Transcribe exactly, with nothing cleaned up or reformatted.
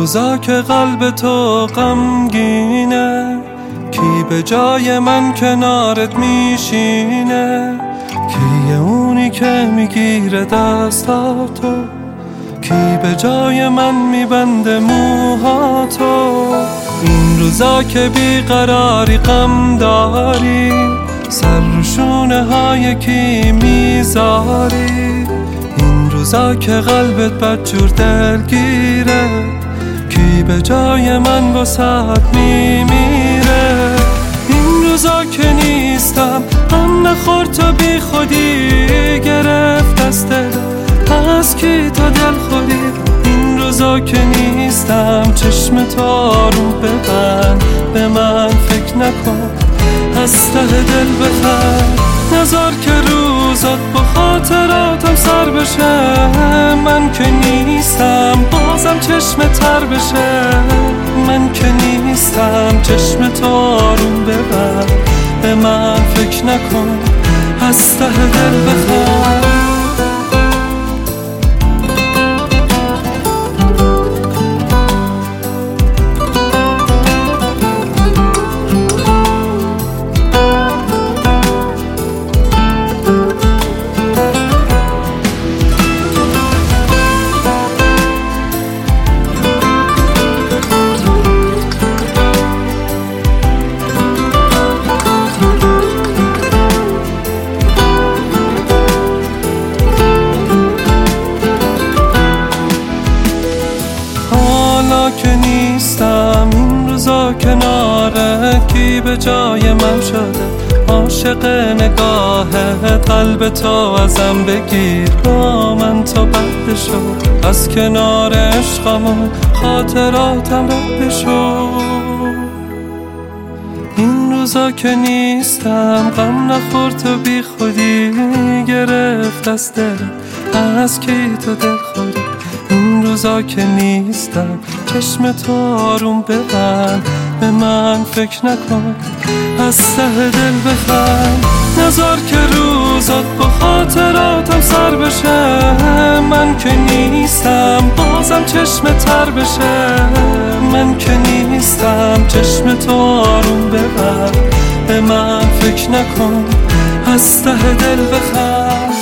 روزا که قلب تو غمگینه، کی به جای من کنارت میشینه؟ کیه اونی که میگیره دستاتو؟ کی به جای من میبنده موهاتو؟ این روزا که بیقراری غم داری، سر رو شونه های کی میذاری؟ این روزا که قلبت بدجور دلگیره، کی به جای من واسهت میمیره؟ این روزا که نیستم غم نخور تو بی خودی، گرفت از دلم از کی تا دل خودی؟ این روزا که نیستم چشم تو رو ببند، به من فکر نکن از ته دل بخند. نذار که روزات با خاطراتم سر بشه، من که نیستم بازم چشم تر بشه. من که نیستم چشم تو آروم ببند، به من فکر نکن از ته دل بخند. که نیستم این روزا کناره، کی به جای من شده عاشق نگاهت؟ قلب تو ازم بگیر با من تا بد شد، از کنار عشقمون خاطراتم رد شد. این روزا که نیستم غم نخور تو بی خودی، گرفت از دلم از کی تو دل خودی؟ این روزا که نیستم چشم تو آروم ببند، به من فکر نکن از ته دل بخند. نذار که روزات با خاطراتم سر بشه، من که نیستم بازم چشم تر بشه. من که نیستم چشم تو آروم ببند، به من فکر نکن از ته دل بخند.